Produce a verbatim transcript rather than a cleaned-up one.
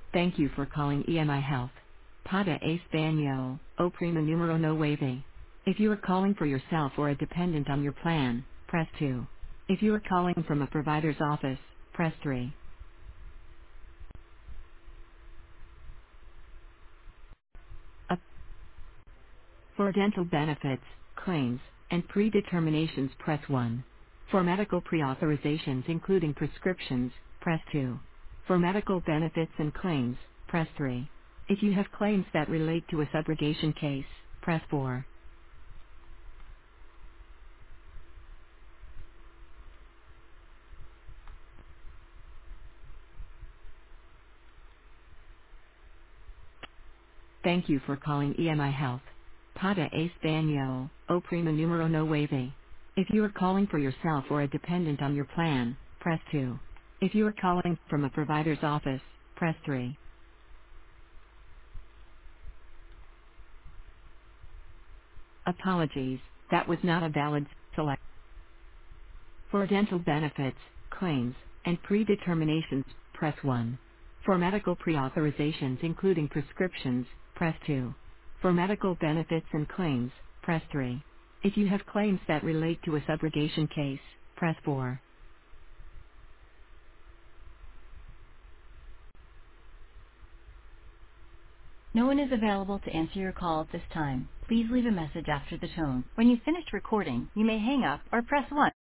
Thank you for calling E M I Health. Para Español, o prima numero nueve. If you are calling for yourself or a dependent on your plan, press two. If you are calling from a provider's office, press three. Up for dental benefits, claims, and predeterminations, press one. For medical pre-authorizations including prescriptions, press two. For medical benefits and claims, press three. If you have claims that relate to a subrogation case, press four. Thank you for calling E M I Health. Para Español, o prima numero nueve. If you are calling for yourself or a dependent on your plan, press two. If you are calling from a provider's office, press three. Apologies, that was not a valid select. For dental benefits, claims, and predeterminations, press one. For medical pre-authorizations including prescriptions, press two. For medical benefits and claims, press three. If you have claims that relate to a subrogation case, press four. No one is available to answer your call at this time. Please leave a message after the tone. When you've finished recording, you may hang up or press one.